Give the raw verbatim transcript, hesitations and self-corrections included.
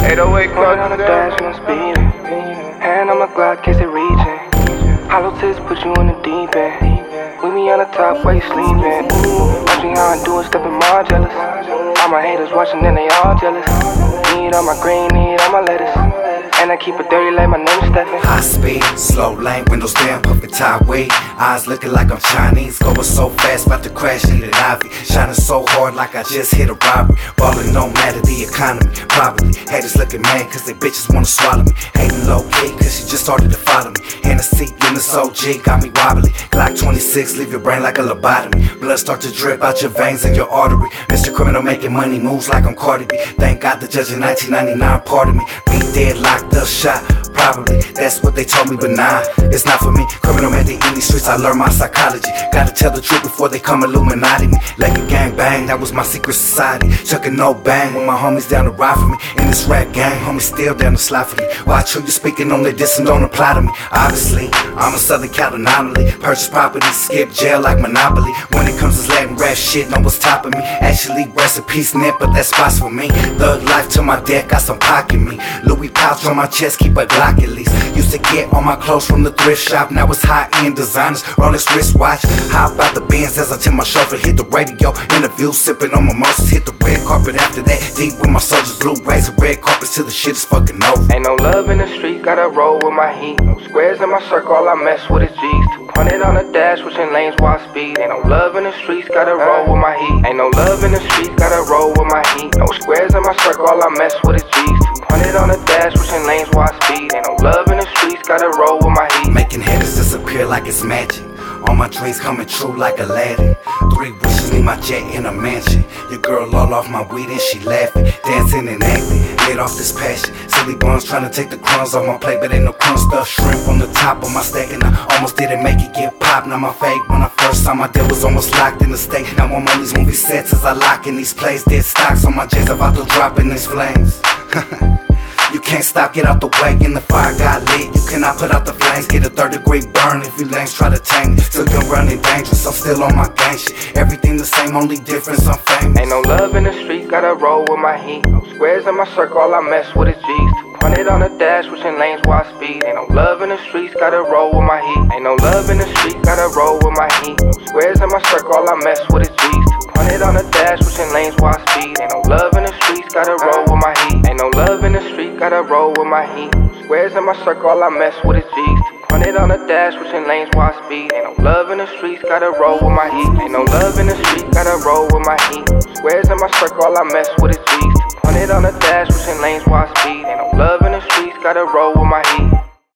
eight oh eight Running on the dash when I'm speeding. Hand on my Glock, case it reaching. Hollow tips put you in the deep end. With me on the top while you sleeping. Watching how I do it, stepping more jealous. All my haters watching and they all jealous. Need all my green, need all my lettuce. And I keep it dirty like my name's Stephen. High speed, slow lane, windows down, perfect highway. Eyes looking like I'm Chinese, going so fast, about to crash into the Ivy. Shining so hard like I just hit a robbery. Ballin' no matter the economy, probably. Haters looking mad cause they bitches wanna swallow me. Hating low key cause she just started to follow me. Hennessy in this O G got me wobbly. Glock twenty-six, leave your brain like a lobotomy. Blood start to drip out your veins and your artery. Mister Criminal making money moves like I'm Cardi B. Thank God the judge in nineteen ninety-nine pardoned me. Be dead, locked up, shot. Probably, that's what they told me, but nah, it's not for me. Criminal man, in these streets, I learned my psychology. Gotta tell the truth before they come Illuminati me. Like a gang bang, that was my secret society. Chucking no bang with my homies down to ride for me. In this rap gang, homies still down to slide for me. Watch who you speaking on, they diss and don't apply to me. Obviously, I'm a Southern Cal anomaly. Purchase property, skip jail like Monopoly. When it comes to Latin rap shit, no one's topping me. Actually, rest in peace, net, but that spot's for me. Thug life to my deck, got some pocket me. Louis pouch on my chest, keep a Glock at least. Used to get all my clothes from the thrift shop, now it's high-end designers, Rolex wristwatch. How about the Benz as I tip my shoulder, hit the radio, interview, sipping on mimosas, hit the red carpet after that, deep with my soldiers, blue razor, red carpets till the shit is fucking over. Ain't no love in the street, gotta roll with my heat. No squares in my circle, all I mess with is G's. two hundred on the dash, switching lanes while speed. Ain't no love in the streets, gotta roll with my heat. Ain't no love in the streets, gotta roll with my heat. No squares in my circle, all I mess with is G's. two hundred on the dash, switching lanes while speed. Ain't no love in the streets, gotta roll with my heat. Making haters disappear like it's magic. All my dreams coming true like Aladdin. Three wishes, need my jet in a mansion. Your girl all off my weed and she laughing, dancing and acting. Get off this passion. Silly buns trying to take the crumbs off my plate, but ain't no crumb stuff. Shrimp on the top of my stack, and I almost didn't make it get popped. Now my fake when I first saw my deal was almost locked in the state. Now I'm on these movie sets as I lock in these plays. Dead stocks on my jets about to drop in these flames. You can't stop, get out the way, and the fire got lit. You cannot put out the flames, get a third degree burn if you lanes try to tame me. Still young, running dangerous, I'm still on my gang shit. Everything the same, only difference, I'm famous. Ain't no love in the streets, gotta roll with my heat. No squares in my circle, all I mess with is G's. two hundred on the dash, switching lanes while speed. Ain't no love in the streets, gotta roll with my heat. Ain't no love in the streets, gotta roll with my heat. No squares in my circle, all I mess with is G's. two hundred on the dash, switching lanes while speed. Ain't no love in the streets, gotta roll with my heat. Ain't no love in the streets, gotta roll with my heat. Squares in my circle, all I mess with is G's. two hundred on the dash, switching lanes while speed. Ain't no love in the streets, gotta roll with my heat. Ain't no love in the streets, gotta roll with my heat. Squares in my circle, all I mess with is G's. two hundred on the dash, switching lanes while speed. Ain't no love in the streets, gotta roll with my heat.